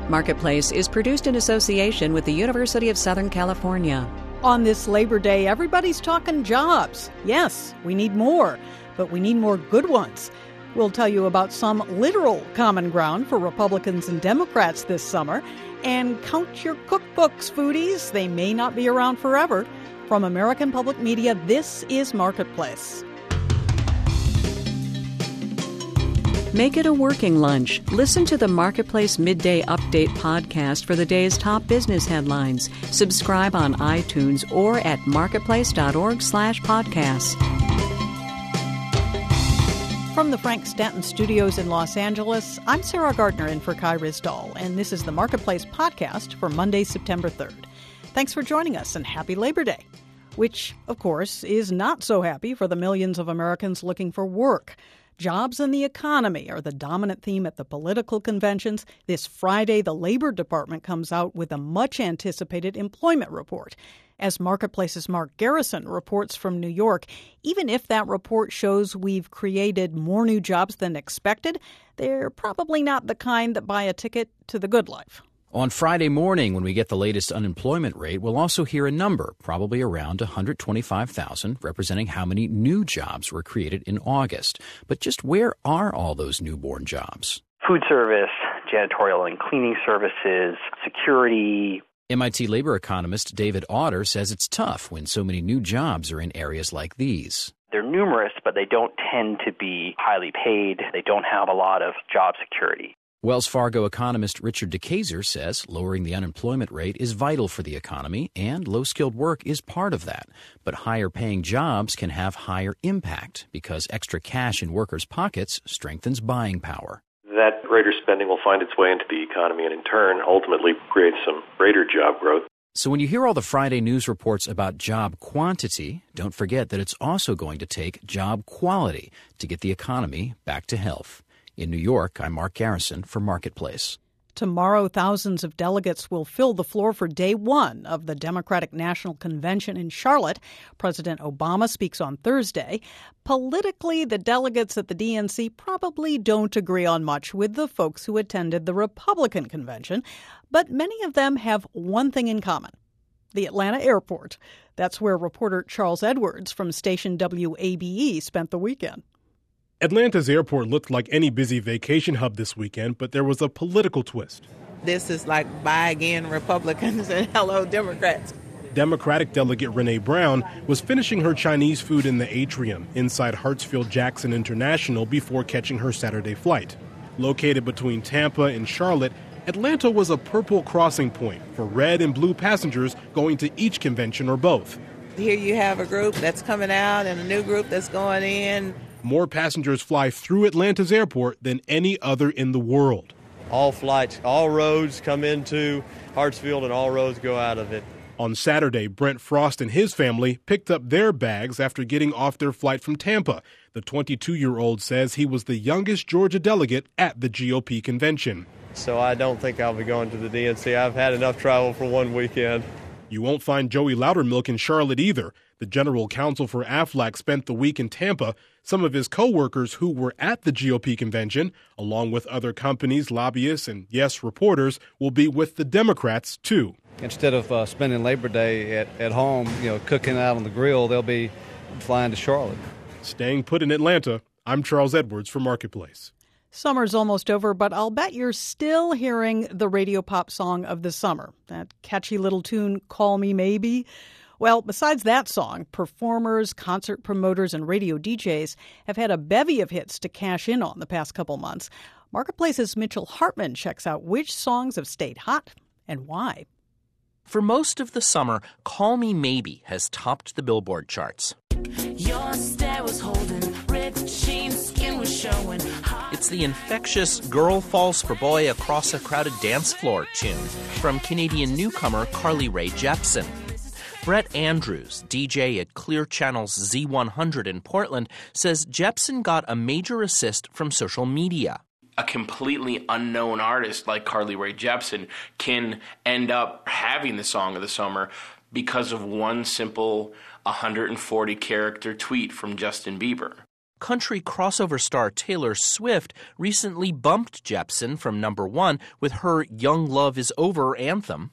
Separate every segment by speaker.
Speaker 1: Marketplace is produced in association with the University of Southern California.
Speaker 2: On this Labor Day, everybody's talking jobs. Yes, we need more, but we need more good ones. We'll tell you about some literal common ground for Republicans and Democrats this summer. And count your cookbooks, foodies. They may not be around forever. From American Public Media, this is Marketplace.
Speaker 1: Make it a working lunch. Listen to the Marketplace Midday Update podcast for the day's top business headlines. Subscribe on iTunes or at marketplace.org/podcast.
Speaker 2: From the Frank Stanton Studios in Los Angeles, I'm Sarah Gardner in for Kai Rizdal, and this is the Marketplace podcast for Monday, September 3rd. Thanks for joining us, and happy Labor Day, which, of course, is not so happy for the millions of Americans looking for work. Jobs and the economy are the dominant theme at the political conventions. This Friday, the Labor Department comes out with a much-anticipated employment report. As Marketplace's Mark Garrison reports from New York, even if that report shows we've created more new jobs than expected, they're probably not the kind that buy a ticket to the good life.
Speaker 3: On Friday morning, when we get the latest unemployment rate, we'll also hear a number, probably around 125,000, representing how many new jobs were created in August. But just where are all those newborn jobs?
Speaker 4: Food service, janitorial and cleaning services, security.
Speaker 3: MIT labor economist David Autor says it's tough when so many new jobs are in areas like these.
Speaker 4: They're numerous, but they don't tend to be highly paid. They don't have a lot of job security.
Speaker 3: Wells Fargo economist Richard DeKayser says lowering the unemployment rate is vital for the economy, and low-skilled work is part of that. But higher-paying jobs can have higher impact because extra cash in workers' pockets strengthens buying power.
Speaker 5: That greater spending will find its way into the economy and in turn ultimately create some greater job growth.
Speaker 3: So when you hear all the Friday news reports about job quantity, don't forget that it's also going to take job quality to get the economy back to health. In New York, I'm Mark Garrison for Marketplace.
Speaker 2: Tomorrow, thousands of delegates will fill the floor for day one of the Democratic National Convention in Charlotte. President Obama speaks on Thursday. Politically, the delegates at the DNC probably don't agree on much with the folks who attended the Republican convention, but many of them have one thing in common: the Atlanta airport. That's where reporter Charles Edwards from station WABE spent the weekend.
Speaker 6: Atlanta's airport looked like any busy vacation hub this weekend, but there was a political twist.
Speaker 7: This is like bye again Republicans and hello Democrats.
Speaker 6: Democratic delegate Renee Brown was finishing her Chinese food in the atrium inside Hartsfield-Jackson International before catching her Saturday flight. Located between Tampa and Charlotte, Atlanta was a purple crossing point for red and blue passengers going to each convention or both.
Speaker 7: Here you have a group that's coming out and a new group that's going in.
Speaker 6: More passengers fly through Atlanta's airport than any other in the world.
Speaker 8: All flights, all roads come into Hartsfield and all roads go out of it.
Speaker 6: On Saturday, Brent Frost and his family picked up their bags after getting off their flight from Tampa. The 22-year-old says he was the youngest Georgia delegate at the GOP convention.
Speaker 8: So I don't think I'll be going to the DNC. I've had enough travel for one weekend.
Speaker 6: You won't find Joey Loudermilk in Charlotte either. The general counsel for Aflac spent the week in Tampa. Some of his co-workers who were at the GOP convention, along with other companies, lobbyists, and, yes, reporters, will be with the Democrats, too.
Speaker 9: Instead of spending Labor Day at home, cooking out on the grill, they'll be flying to Charlotte.
Speaker 6: Staying put in Atlanta, I'm Charles Edwards for Marketplace.
Speaker 2: Summer's almost over, but I'll bet you're still hearing the radio pop song of the summer, that catchy little tune, Call Me Maybe. Well, besides that song, performers, concert promoters, and radio DJs have had a bevy of hits to cash in on the past couple months. Marketplace's Mitchell Hartman checks out which songs have stayed hot and why.
Speaker 10: For most of the summer, Call Me Maybe has topped the Billboard charts.
Speaker 11: Your stare was holding, red sheen, skin was showing.
Speaker 10: It's the infectious Girl Falls for Boy Across a Crowded Dance Floor tune from Canadian newcomer Carly Rae Jepsen. Brett Andrews, DJ at Clear Channel's Z100 in Portland, says Jepsen got a major assist from social media.
Speaker 12: A completely unknown artist like Carly Rae Jepsen can end up having the song of the summer because of one simple 140-character tweet from Justin Bieber.
Speaker 10: Country crossover star Taylor Swift recently bumped Jepsen from number 1 with her Young Love Is Over anthem.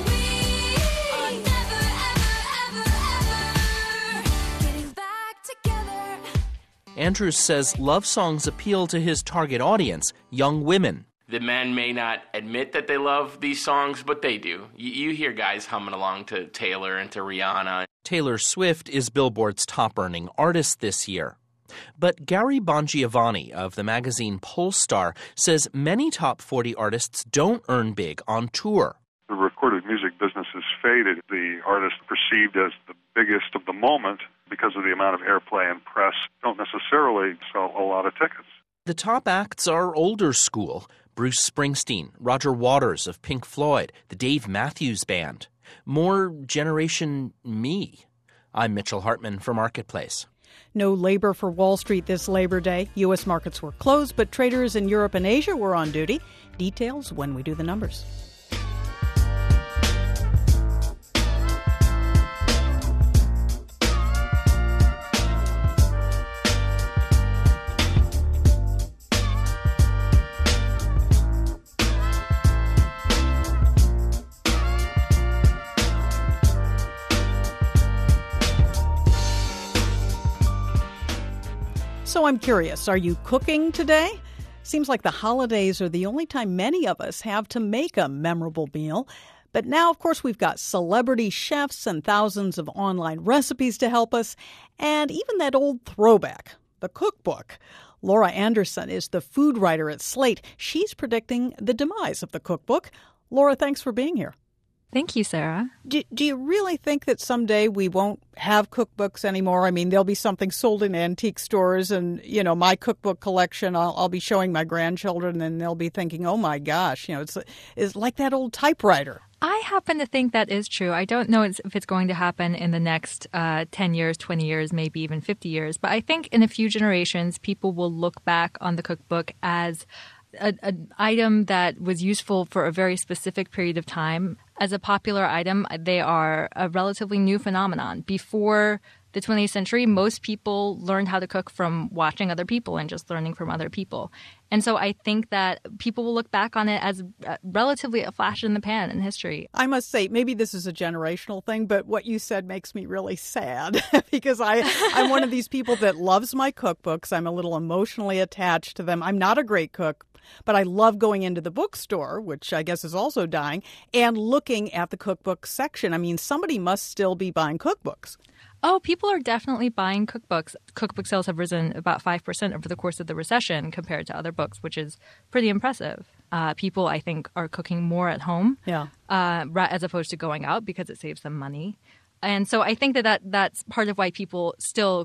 Speaker 10: Andrews says love songs appeal to his target audience, young women.
Speaker 12: The men may not admit that they love these songs, but they do. You hear guys humming along to Taylor and to Rihanna.
Speaker 10: Taylor Swift is Billboard's top-earning artist this year. But Gary Bongiovanni of the magazine Polestar says many top 40 artists don't earn big on tour.
Speaker 13: The recorded music business has faded. The artist perceived as the biggest of the moment because of the amount of airplay and press don't necessarily sell a lot of tickets.
Speaker 10: The top acts are older school. Bruce Springsteen, Roger Waters of Pink Floyd, the Dave Matthews Band. More Generation Me. I'm Mitchell Hartman for Marketplace.
Speaker 2: No labor for Wall Street this Labor Day. U.S. markets were closed, but traders in Europe and Asia were on duty. Details when we do the numbers. So I'm curious, are you cooking today? Seems like the holidays are the only time many of us have to make a memorable meal. But now, of course, we've got celebrity chefs and thousands of online recipes to help us, and even that old throwback, the cookbook. Laura Anderson is the food writer at Slate. She's predicting the demise of the cookbook. Laura, thanks for being here.
Speaker 14: Thank you, Sarah.
Speaker 2: Do you really think that someday we won't have cookbooks anymore? I mean, there'll be something sold in antique stores and, you know, my cookbook collection, I'll be showing my grandchildren and they'll be thinking, oh, my gosh, you know, it's like that old typewriter.
Speaker 14: I happen to think that is true. I don't know if it's going to happen in the next 10 years, 20 years, maybe even 50 years. But I think in a few generations, people will look back on the cookbook as an item that was useful for a very specific period of time. As a popular item, they are a relatively new phenomenon. Before the 20th century, most people learned how to cook from watching other people and just learning from other people. And so I think that people will look back on it as relatively a flash in the pan in history.
Speaker 2: I must say, maybe this is a generational thing, but what you said makes me really sad because I'm one of these people that loves my cookbooks. I'm a little emotionally attached to them. I'm not a great cook, but I love going into the bookstore, which I guess is also dying, and looking at the cookbook section. I mean, somebody must still be buying cookbooks.
Speaker 14: Oh, people are definitely buying cookbooks. Cookbook sales have risen about 5% over the course of the recession compared to other books, which is pretty impressive. People, I think, are cooking more at home as opposed to going out because it saves them money. And so I think that's part of why people still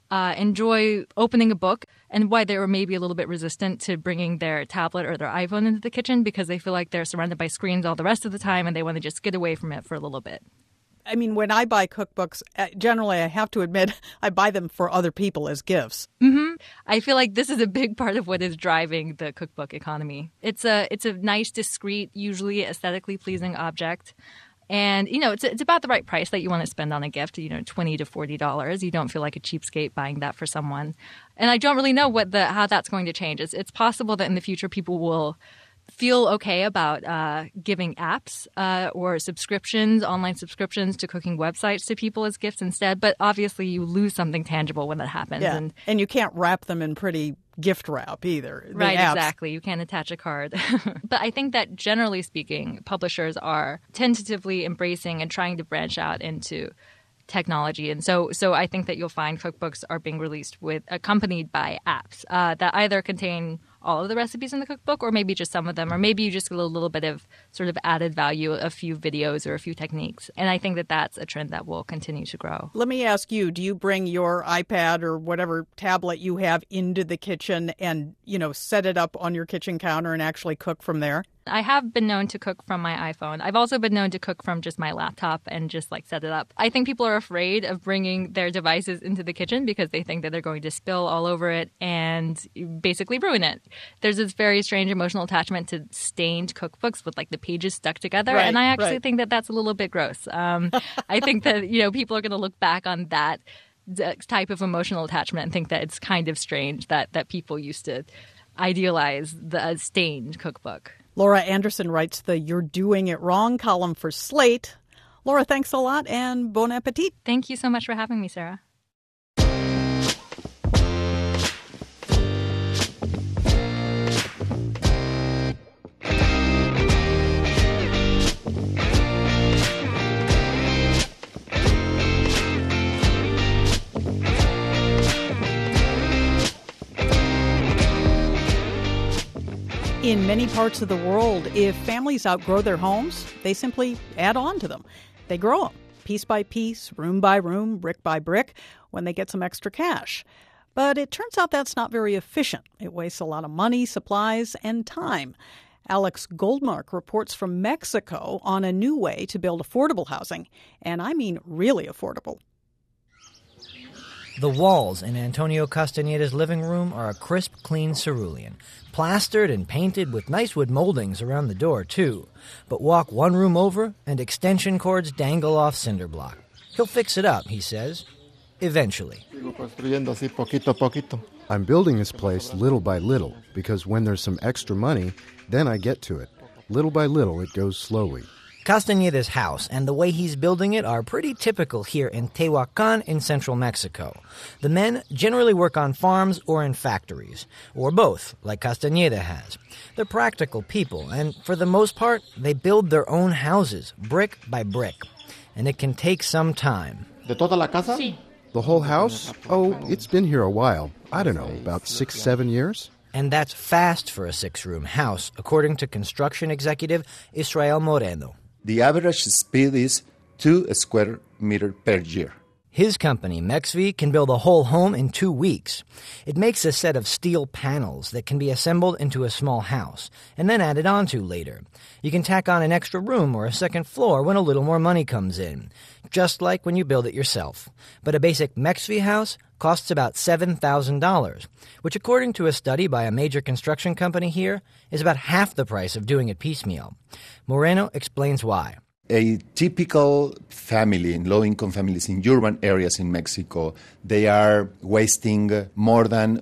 Speaker 14: enjoy opening a book and why they were maybe a little bit resistant to bringing their tablet or their iPhone into the kitchen because they feel like they're surrounded by screens all the rest of the time and they want to just get away from it for a little bit.
Speaker 2: I mean, when I buy cookbooks, generally I have to admit I buy them for other people as gifts.
Speaker 14: Mm-hmm. I feel like this is a big part of what is driving the cookbook economy. It's a nice, discreet, usually aesthetically pleasing object. And, you know, it's about the right price that you want to spend on a gift, you know, $20 to $40. You don't feel like a cheapskate buying that for someone. And I don't really know how that's going to change. It's possible that in the future people will feel okay about giving apps or subscriptions, online subscriptions to cooking websites to people as gifts instead. But obviously you lose something tangible when that happens.
Speaker 2: Yeah. And you can't wrap them in pretty gift wrap either.
Speaker 14: Right, exactly. You can't attach a card. But I think that generally speaking, publishers are tentatively embracing and trying to branch out into technology. And so I think that you'll find cookbooks are being released accompanied by apps that either contain all of the recipes in the cookbook or maybe just some of them, or maybe you just get a little bit of sort of added value, a few videos or a few techniques. And I think that that's a trend that will continue to grow.
Speaker 2: Let me ask you, do you bring your iPad or whatever tablet you have into the kitchen and, you know, set it up on your kitchen counter and actually cook from there?
Speaker 14: I have been known to cook from my iPhone. I've also been known to cook from just my laptop and just like set it up. I think people are afraid of bringing their devices into the kitchen because they think that they're going to spill all over it and basically ruin it. There's this very strange emotional attachment to stained cookbooks with like the pages stuck together.
Speaker 2: Right,
Speaker 14: and I actually think that that's a little bit gross. I think that, you know, people are going to look back on that type of emotional attachment and think that it's kind of strange that people used to idealize the stained cookbook.
Speaker 2: Laura Anderson writes the You're Doing It Wrong column for Slate. Laura, thanks a lot and bon appetit.
Speaker 14: Thank you so much for having me, Sarah.
Speaker 2: In many parts of the world, if families outgrow their homes, they simply add on to them. They grow them, piece by piece, room by room, brick by brick, when they get some extra cash. But it turns out that's not very efficient. It wastes a lot of money, supplies, and time. Alex Goldmark reports from Mexico on a new way to build affordable housing, and I mean really affordable.
Speaker 15: The walls in Antonio Castañeda's living room are a crisp, clean cerulean, plastered and painted with nice wood moldings around the door, too. But walk one room over and extension cords dangle off cinder block. He'll fix it up, he says, eventually.
Speaker 16: I'm building this place little by little, because when there's some extra money, then I get to it. Little by little, it goes slowly.
Speaker 15: Castañeda's house and the way he's building it are pretty typical here in Tehuacan in central Mexico. The men generally work on farms or in factories, or both, like Castañeda has. They're practical people, and for the most part, they build their own houses, brick by brick. And it can take some time.
Speaker 16: ¿De toda la casa? Sí. The whole house? Oh, it's been here a while. I don't know, about 6-7 years?
Speaker 15: And that's fast for a 6-room house, according to construction executive Israel Moreno.
Speaker 17: The average speed is 2 square meters per year.
Speaker 15: His company, Mexvi, can build a whole home in 2 weeks. It makes a set of steel panels that can be assembled into a small house and then added onto later. You can tack on an extra room or a second floor when a little more money comes in, just like when you build it yourself. But a basic Mexvi house costs about $7,000, which according to a study by a major construction company here is about half the price of doing it piecemeal. Moreno explains why.
Speaker 17: A typical family, low-income families in urban areas in Mexico, they are wasting more than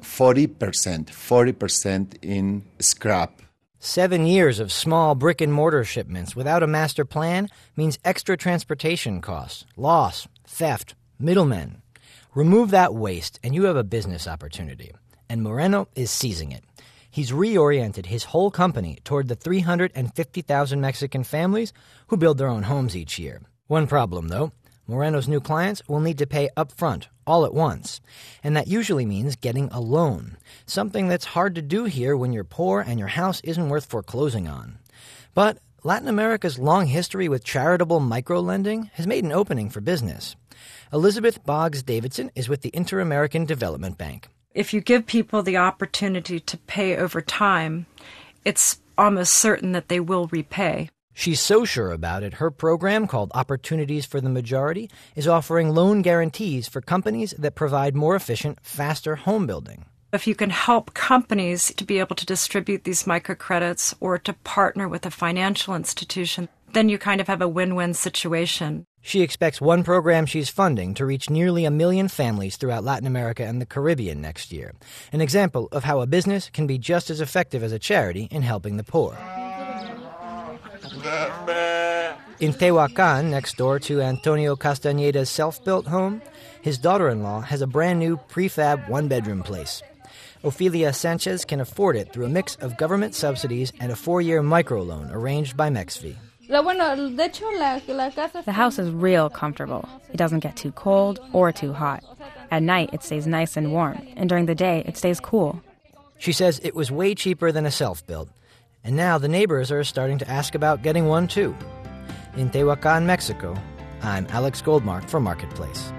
Speaker 17: 40% in scrap.
Speaker 15: 7 years of small brick-and-mortar shipments without a master plan means extra transportation costs, loss, theft, middlemen. Remove that waste and you have a business opportunity. And Moreno is seizing it. He's reoriented his whole company toward the 350,000 Mexican families who build their own homes each year. One problem, though. Moreno's new clients will need to pay up front, all at once. And that usually means getting a loan, something that's hard to do here when you're poor and your house isn't worth foreclosing on. But Latin America's long history with charitable microlending has made an opening for business. Elizabeth Boggs Davidson is with the Inter-American Development Bank.
Speaker 18: If you give people the opportunity to pay over time, it's almost certain that they will repay.
Speaker 15: She's so sure about it, her program, called Opportunities for the Majority, is offering loan guarantees for companies that provide more efficient, faster home building.
Speaker 18: If you can help companies to be able to distribute these microcredits or to partner with a financial institution, then you kind of have a win-win situation.
Speaker 15: She expects one program she's funding to reach nearly 1 million families throughout Latin America and the Caribbean next year, an example of how a business can be just as effective as a charity in helping the poor. In Tehuacan, next door to Antonio Castañeda's self-built home, his daughter-in-law has a brand-new prefab one-bedroom place. Ofelia Sanchez can afford it through a mix of government subsidies and a 4-year microloan arranged by Mexvi.
Speaker 19: The house is real comfortable. It doesn't get too cold or too hot. At night, it stays nice and warm, and during the day, it stays cool.
Speaker 15: She says it was way cheaper than a self-built, and now the neighbors are starting to ask about getting one too. In Tehuacan, Mexico, I'm Alex Goldmark for Marketplace.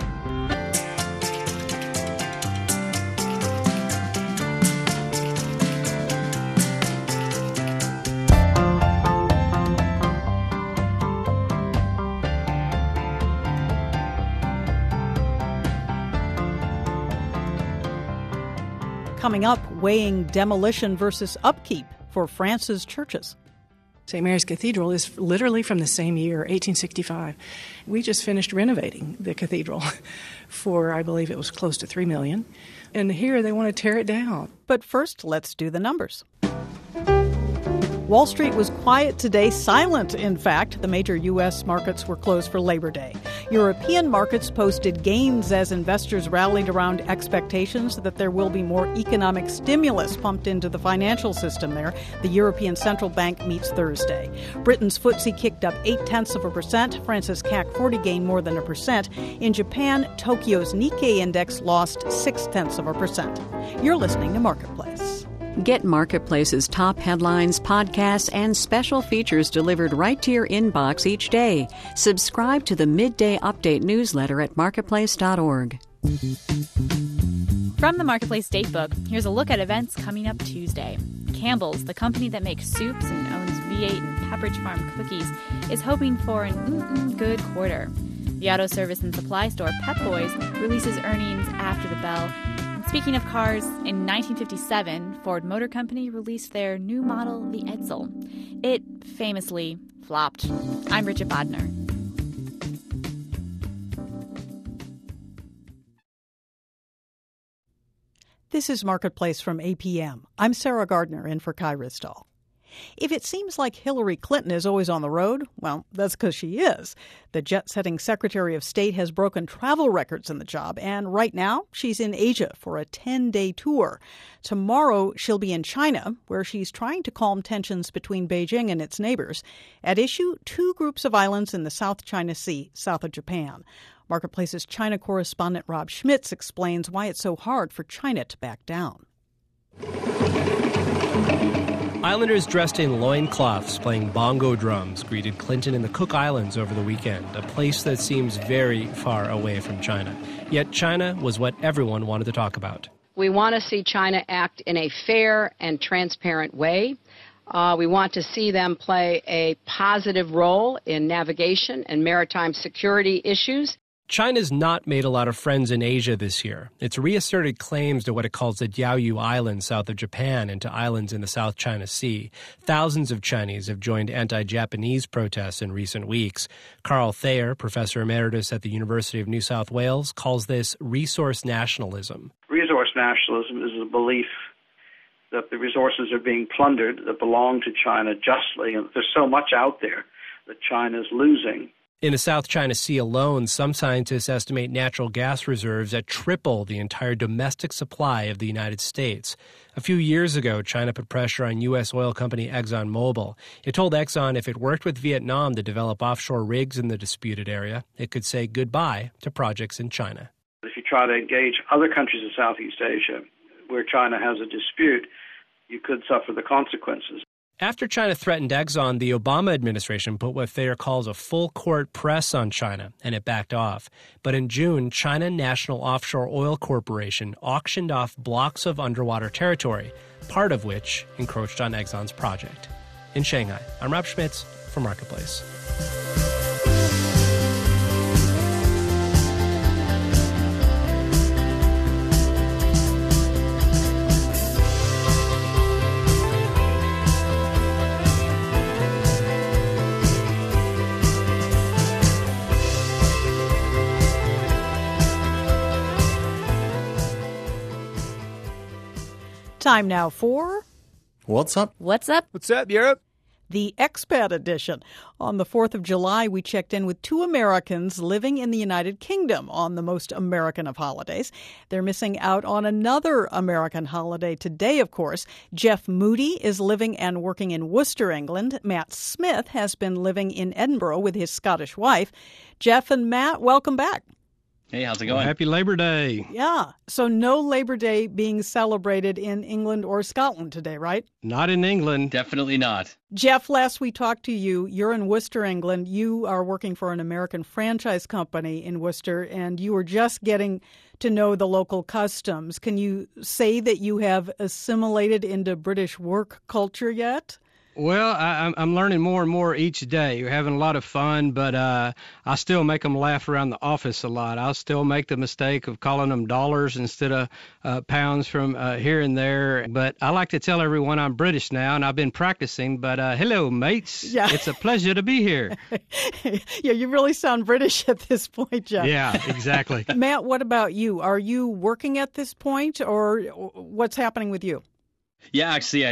Speaker 2: Coming up, weighing demolition versus upkeep for France's churches.
Speaker 20: St. Mary's Cathedral is literally from the same year, 1865. We just finished renovating the cathedral for, I believe it was close to $3 million. And here they want to tear it down.
Speaker 2: But first, let's do the numbers. Wall Street was quiet today, silent, in fact. The major U.S. markets were closed for Labor Day. European markets posted gains as investors rallied around expectations that there will be more economic stimulus pumped into the financial system there. The European Central Bank meets Thursday. Britain's FTSE kicked up 0.8%. France's CAC 40 gained more than 1%. In Japan, Tokyo's Nikkei index lost 0.6%. You're listening to Marketplace.
Speaker 1: Get Marketplace's top headlines, podcasts, and special features delivered right to your inbox each day. Subscribe to the Midday Update newsletter at marketplace.org.
Speaker 21: From the Marketplace Datebook, here's a look at events coming up Tuesday. Campbell's, the company that makes soups and owns V8 and Pepperidge Farm cookies, is hoping for an good quarter. The auto service and supply store Pep Boys releases earnings after the bell. Speaking of cars, in 1957, Ford Motor Company released their new model, the Edsel. It famously flopped. I'm Bridget Bodner.
Speaker 2: This is Marketplace from APM. I'm Sarah Gardner in for Kai Risdall. If it seems like Hillary Clinton is always on the road, well, that's because she is. The jet-setting Secretary of State has broken travel records in the job, and right now she's in Asia for a 10-day tour. Tomorrow she'll be in China, where she's trying to calm tensions between Beijing and its neighbors. At issue, 2 groups of islands in the South China Sea, south of Japan. Marketplace's China correspondent Rob Schmitz explains why it's so hard for China to back down.
Speaker 22: Islanders dressed in loincloths playing bongo drums greeted Clinton in the Cook Islands over the weekend, a place that seems very far away from China. Yet China was what everyone wanted to talk about.
Speaker 23: We want to see China act in a fair and transparent way. We want to see them play a positive role in navigation and maritime security issues.
Speaker 22: China's not made a lot of friends in Asia this year. It's reasserted claims to what it calls the Diaoyu Islands south of Japan and to islands in the South China Sea. Thousands of Chinese have joined anti-Japanese protests in recent weeks. Carl Thayer, professor emeritus at the University of New South Wales, calls this resource nationalism.
Speaker 24: Resource nationalism is the belief that the resources are being plundered that belong to China justly, and there's so much out there that China's losing.
Speaker 22: In the South China Sea alone, some scientists estimate natural gas reserves at triple the entire domestic supply of the United States. A few years ago, China put pressure on U.S. oil company ExxonMobil. It told Exxon if it worked with Vietnam to develop offshore rigs in the disputed area, it could say goodbye to projects in China.
Speaker 24: If you try to engage other countries in Southeast Asia where China has a dispute, you could suffer the consequences.
Speaker 22: After China threatened Exxon, the Obama administration put what Thayer calls a full-court press on China, and it backed off. But in June, China National Offshore Oil Corporation auctioned off blocks of underwater territory, part of which encroached on Exxon's project. In Shanghai, I'm Rob Schmitz for Marketplace.
Speaker 2: Time now for...
Speaker 25: What's up?
Speaker 21: What's up?
Speaker 25: What's up, Europe?
Speaker 2: The Expat Edition. On the 4th of July, we checked in with 2 Americans living in the United Kingdom on the most American of holidays. They're missing out on another American holiday today, of course. Jeff Moody is living and working in Worcester, England. Matt Smith has been living in Edinburgh with his Scottish wife. Jeff and Matt, welcome back.
Speaker 26: Hey, how's it going?
Speaker 27: Well, happy Labor Day.
Speaker 2: Yeah. So no Labor Day being celebrated in England or Scotland today, right?
Speaker 27: Not in England.
Speaker 26: Definitely not.
Speaker 2: Jeff, last we talked to you, you're in Worcester, England. You are working for an American franchise company in Worcester, and you were just getting to know the local customs. Can you say that you have assimilated into British work culture yet?
Speaker 27: Well, I'm learning more and more each day. We're having a lot of fun, but I still make them laugh around the office a lot. I'll still make the mistake of calling them dollars instead of pounds from here and there. But I like to tell everyone I'm British now, and I've been practicing. But hello, mates.
Speaker 2: Yeah.
Speaker 27: It's a pleasure to be here.
Speaker 2: Yeah, you really sound British at this point, Jeff.
Speaker 27: Yeah, exactly.
Speaker 2: Matt, what about you? Are you working at this point, or what's happening with you?
Speaker 3: Yeah, actually,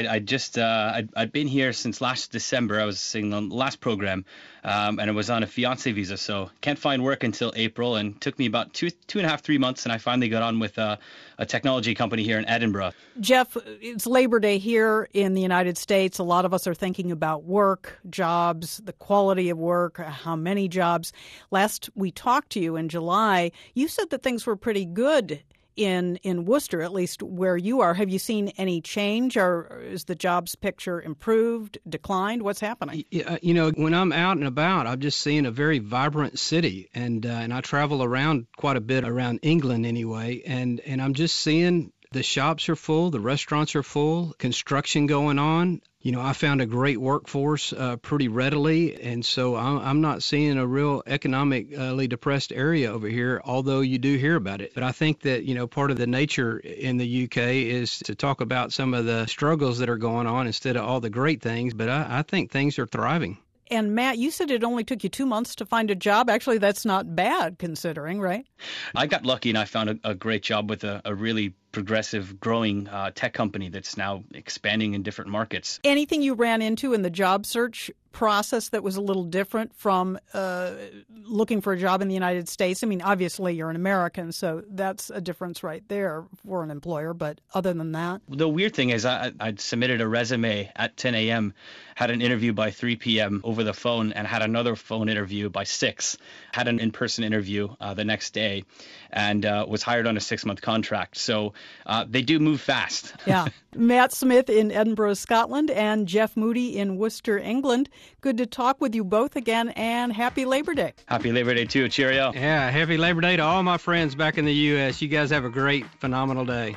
Speaker 3: I'd been here since last December. I was in the last program, and I was on a fiancé visa, so can't find work until April. And it took me about 2.5, 3 months, and I finally got on with a technology company here in Edinburgh.
Speaker 2: Jeff, it's Labor Day here in the United States. A lot of us are thinking about work, jobs, the quality of work, how many jobs. Last we talked to you in July, you said that things were pretty good in Worcester, at least where you are. Have you seen any change, or is the jobs picture improved, declined? What's happening?
Speaker 27: You know, when I'm out and about, I'm just seeing a very vibrant city, and I travel around quite a bit around England anyway, and I'm just seeing the shops are full, the restaurants are full, construction going on. You know, I found a great workforce pretty readily, and so I'm not seeing a real economically depressed area over here, although you do hear about it. But I think that, you know, part of the nature in the UK is to talk about some of the struggles that are going on instead of all the great things, but I think things are thriving.
Speaker 2: And Matt, you said it only took you 2 months to find a job. Actually, that's not bad considering, right?
Speaker 3: I got lucky and I found a great job with a really progressive, growing tech company that's now expanding in different markets.
Speaker 2: Anything you ran into in the job search process that was a little different from looking for a job in the United States? I mean, obviously you're an American, so that's a difference right there for an employer. But other than that?
Speaker 3: The weird thing is I'd submitted a resume at 10 a.m., had an interview by 3 p.m. over the phone, and had another phone interview by 6, had an in-person interview the next day, and was hired on a 6-month contract. So they do move fast.
Speaker 2: Yeah. Matt Smith in Edinburgh, Scotland, and Jeff Moody in Worcester, England. Good to talk with you both again, and happy Labor Day.
Speaker 3: Happy Labor Day, too. Cheerio.
Speaker 27: Yeah, happy Labor Day to all my friends back in the U.S. You guys have a great, phenomenal day.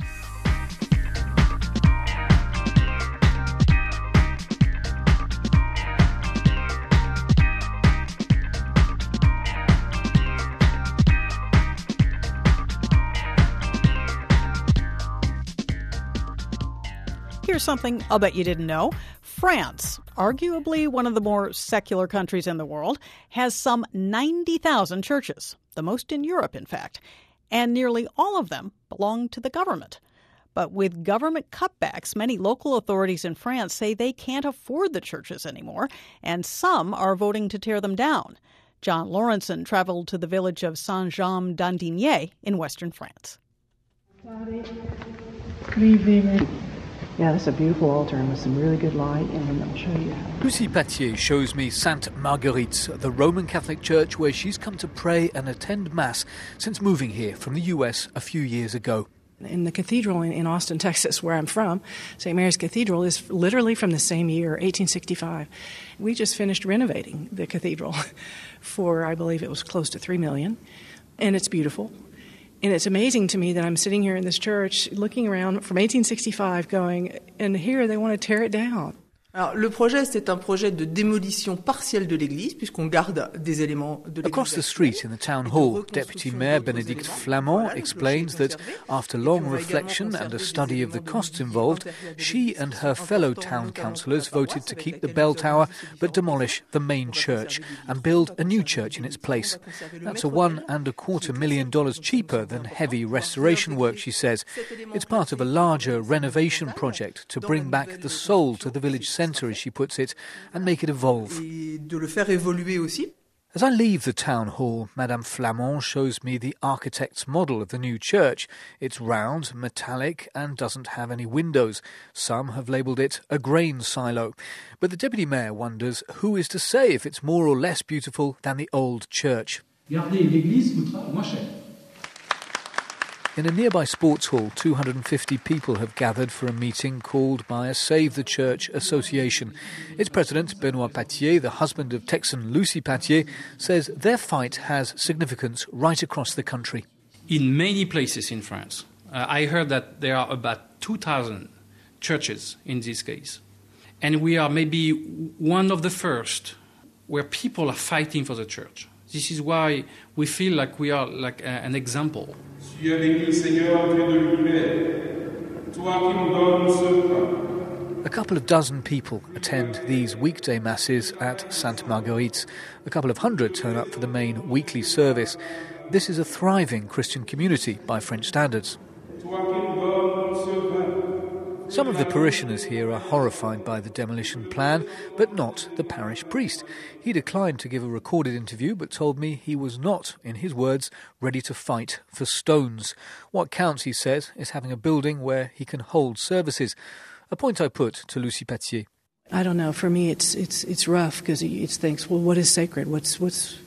Speaker 2: Here's something I'll bet you didn't know. France, arguably one of the more secular countries in the world, has some 90,000 churches, the most in Europe, in fact, and nearly all of them belong to the government. But with government cutbacks, many local authorities in France say they can't afford the churches anymore, and some are voting to tear them down. John Lawrenson traveled to the village of Saint-Jean-d'Andigné in western France.
Speaker 4: Yeah, that's a beautiful altar and with some really good light, and I'll show you how.
Speaker 5: Lucie Patier shows me Sainte Marguerite, the Roman Catholic church where she's come to pray and attend Mass since moving here from the US a few years ago.
Speaker 20: In the cathedral in Austin, Texas, where I'm from, St. Mary's Cathedral is literally from the same year, 1865. We just finished renovating the cathedral for, I believe it was close to $3 million, and it's beautiful. And it's amazing to me that I'm sitting here in this church looking around from 1865 going, and here they want to tear it down.
Speaker 7: Alors, le projet, c'est un projet de démolition partielle de l'église, puisqu'on garde des éléments de l'église.
Speaker 5: Across the street in the town hall, Deputy Mayor Bénédicte Flamand explains that after long reflection and a study of the costs involved, she and her fellow town councillors voted to keep the bell tower but demolish the main church and build a new church in its place. That's $1.25 million cheaper than heavy restoration work, she says. It's part of a larger renovation project to bring back the soul to the village centre, as she puts it, and make it evolve. As I leave the town hall, Madame Flamand shows me the architect's model of the new church. It's round, metallic, and doesn't have any windows. Some have labelled it a grain silo. But the deputy mayor wonders who is to say if it's more or less beautiful than the old church. In a nearby sports hall, 250 people have gathered for a meeting called by a Save the Church association. Its president, Benoît Patier, the husband of Texan Lucie Patier, says their fight has significance right across the country.
Speaker 8: In many places in France, I heard that there are about 2,000 churches in this case. And we are maybe one of the first where people are fighting for the church. This is why we feel like we are like an example.
Speaker 5: A couple of dozen people attend these weekday masses at Sainte Marguerite. A couple of hundred turn up for the main weekly service. This is a thriving Christian community by French standards. Some of the parishioners here are horrified by the demolition plan, but not the parish priest. He declined to give a recorded interview, but told me he was not, in his words, ready to fight for stones. What counts, he said, is having a building where he can hold services. A point I put to Lucie Patier.
Speaker 20: I don't know. For me, it's rough because it thinks, well, what is sacred? What's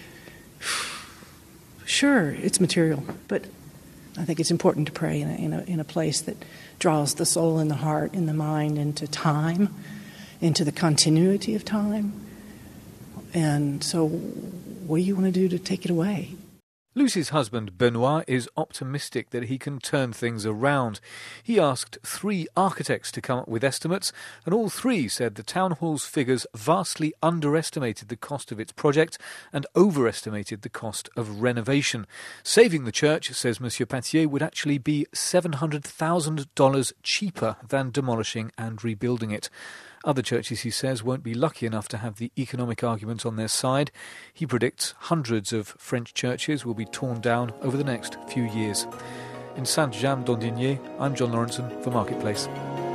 Speaker 20: Sure, it's material, but I think it's important to pray in a place that draws the soul and the heart and the mind into time, into the continuity of time. And so what do you want to do to take it away?
Speaker 5: Lucie's husband, Benoit, is optimistic that he can turn things around. He asked 3 architects to come up with estimates, and all 3 said the town hall's figures vastly underestimated the cost of its project and overestimated the cost of renovation. Saving the church, says Monsieur Patier, would actually be $700,000 cheaper than demolishing and rebuilding it. Other churches, he says, won't be lucky enough to have the economic argument on their side. He predicts hundreds of French churches will be torn down over the next few years. In Saint-James-d'Andigné, I'm John Lawrenson for Marketplace.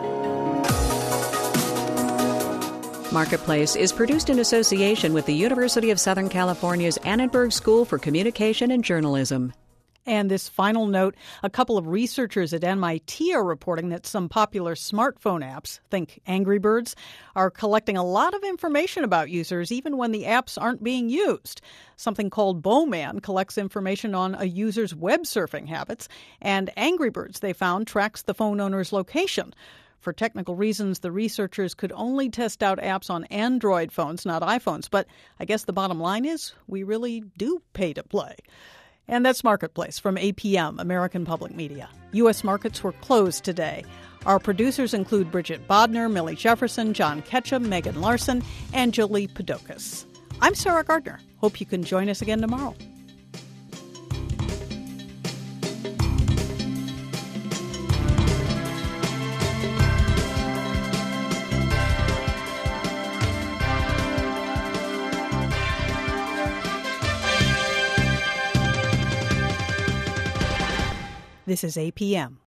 Speaker 1: Marketplace is produced in association with the University of Southern California's Annenberg School for Communication and Journalism.
Speaker 2: And this final note, a couple of researchers at MIT are reporting that some popular smartphone apps, think Angry Birds, are collecting a lot of information about users even when the apps aren't being used. Something called Bowman collects information on a user's web surfing habits, and Angry Birds, they found, tracks the phone owner's location. For technical reasons, the researchers could only test out apps on Android phones, not iPhones. But I guess the bottom line is we really do pay to play. And that's Marketplace from APM, American Public Media. U.S. markets were closed today. Our producers include Bridget Bodner, Millie Jefferson, John Ketchum, Megan Larson, and Julie Padokas. I'm Sarah Gardner. Hope you can join us again tomorrow. This is APM.